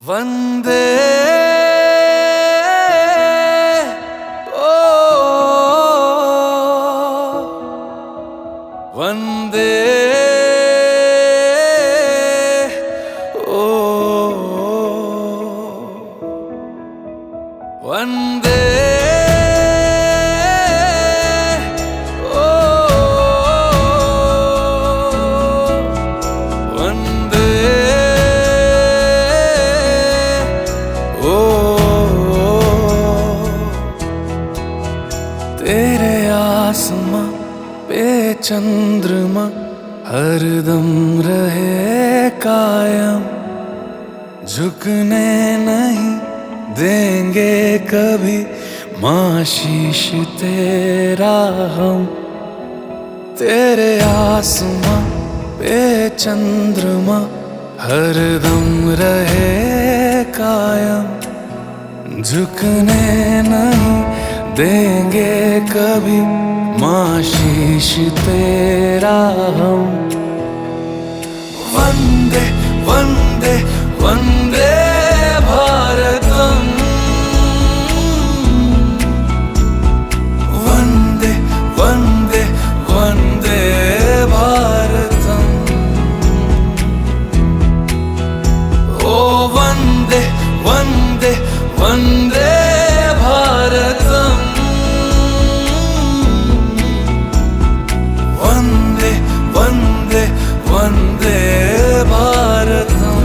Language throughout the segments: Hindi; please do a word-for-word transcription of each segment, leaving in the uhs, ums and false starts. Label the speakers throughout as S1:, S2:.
S1: वंदे ओ वंदे ओ वंदे ओ वंदे तेरे आसमां पे चंद्रमा हरदम रहे कायम, झुकने नहीं देंगे कभी माँ शीश तेरा हम। तेरे आसमां पे चंद्रमा हरदम रहे कायम, झुकने नहीं देंगे कभी माँ शीश तेरा हम। वंदे वंदे वंदे भारतम, वंदे वंदे वंदे भारतम। ओ वंदे वंदे वंदे भारतम, वंदे वंदे वंदे भारतम।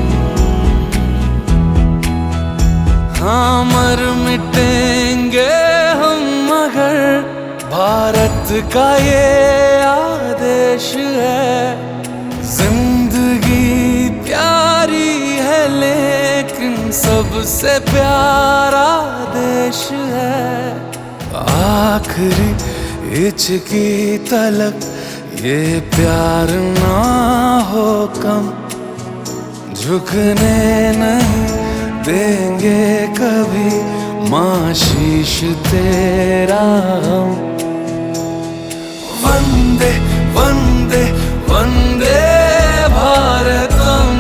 S1: हाँ मर मिटेंगे हम मगर भारत का ये आदेश है। जिंदगी प्यारी है लेकिन सबसे प्यारा देश है। आखिरी हिचकी तलक ये प्यार ना हो कम, झुकने नहीं देंगे कभी माँ शीश तेरा हम। वंदे वंदे वंदे भारतम,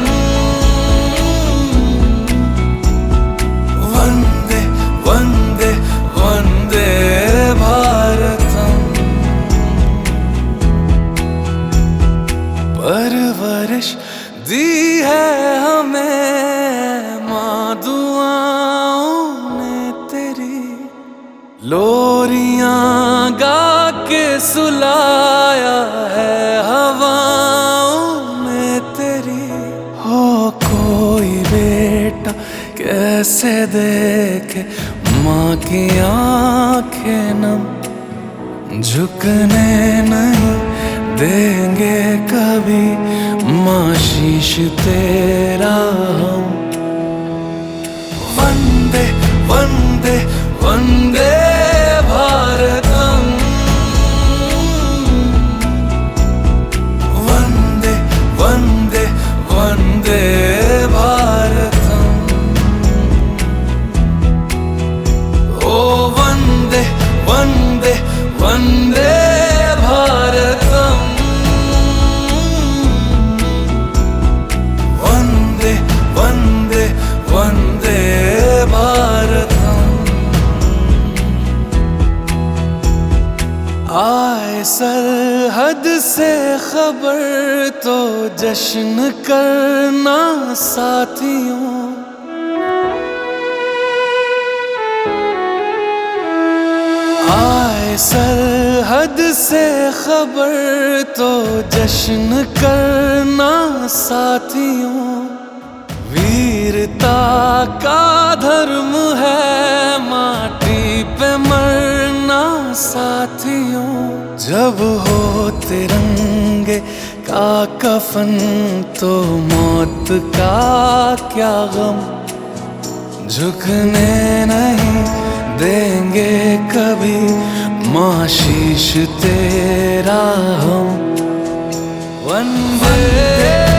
S1: वंदे वंदे वंदे भारतम। परवरिश दी है हमें माँ दुआओं ने तेरी, लोरियां गा के सुलाया है हवाओं में तेरी। हो कोई बेटा कैसे देखे माँ की आंखें नम, झुकने नहीं देंगे कभी माँ शीश तेरा हम। वंदे वंदे वंदे भारतम, वंदे वंदे वंदे भारतम। ओ वंदे वंदे वंदे भारतम, वंदे वंदे वंदे भारतम। आए सरहद से खबर तो जश्न करना साथियों, आए सरहद से खबर तो जश्न करना साथियों। वीरता का धर्म है माटी पे मरना साथियों। जब हो तिरंगे का कफन तो मौत का क्या गम, झुकने नहीं देंगे कभी माँ शीश तेरा हम। वंदे